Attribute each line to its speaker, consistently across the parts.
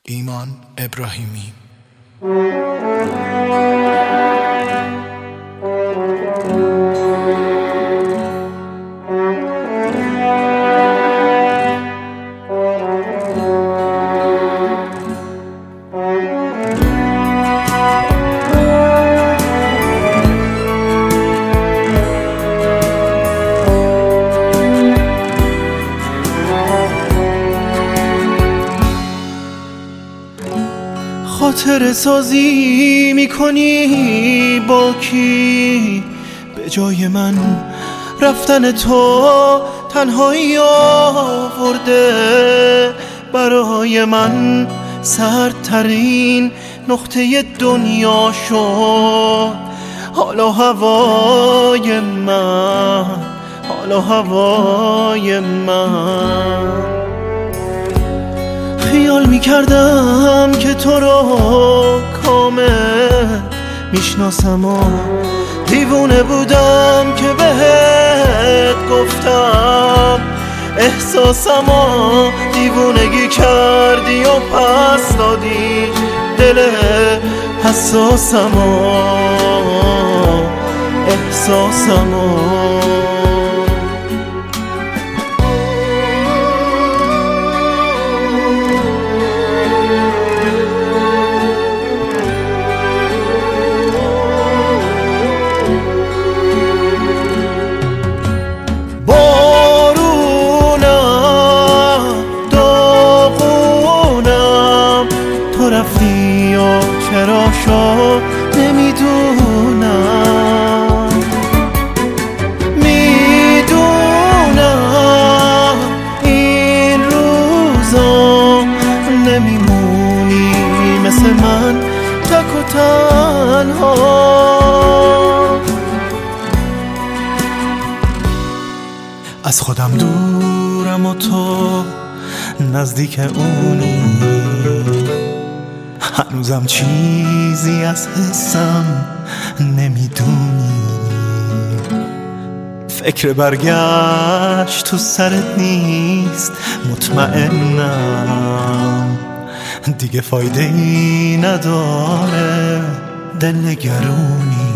Speaker 1: ایمان ابراهیمی.
Speaker 2: خاطره سازی میکنی با کی؟ به جای من رفتن تو تنهایی آورده برای من سردترین نقطه دنیا شد. حالا هوای من، حالا هوای من. خیال میکردم که تو رو کامل میشناسم و دیوونه بودم که بهت گفتم احساسم و دیوونگی کردی و پس دادی دل حساسم و احساسم و رفتی و چرا شد نمیدونم. میدونم این روزا نمیمونی مثل من تک و تنها. از خودم دورم و تو نزدیک اونی. هنوزم چیزی از حسم نمیدونی. فکر برگشت تو سرت نیست مطمئنم. دیگه فایده ای نداره دلنگرونی.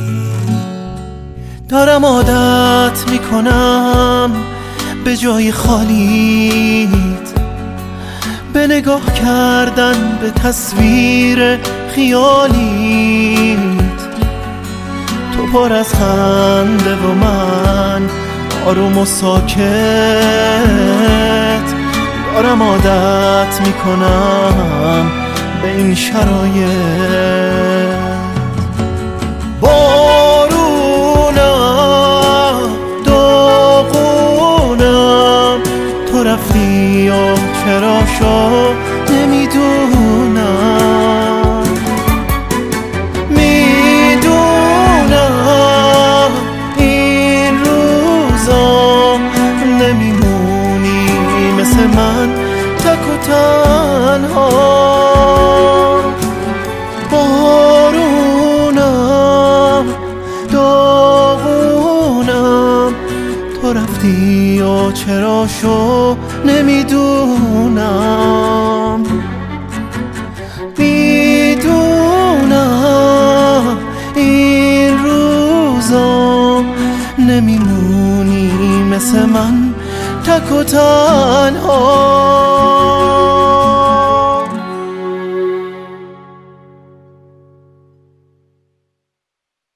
Speaker 2: دارم عادت میکنم به جای خالیت به نگاه کردن به تصویر خیالیت. تو پر از خنده و من آروم و ساکت. دارم عادت میکنم به این شرایط. بارونم داغونم تو رفتی و چرا شد نمیدونم. میدونم این روزا نمیمونی مثل من تک و تنها. بارونم داغونم تو رفتی و چرا شد نمیدونم. میدونم این روزا نمیمونی مثل من تک و تنها.